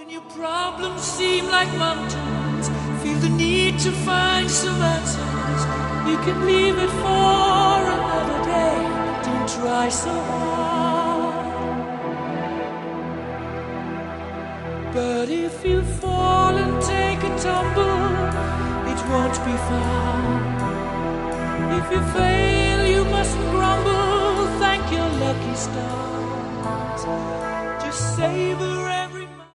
When your problems seem like mountains, feel the need to find some answers. You can leave it for another day. Don't try so hard. But if you fall and take a tumble, it won't be far. If you fail, you mustn't grumble. Thank your lucky stars. Just savor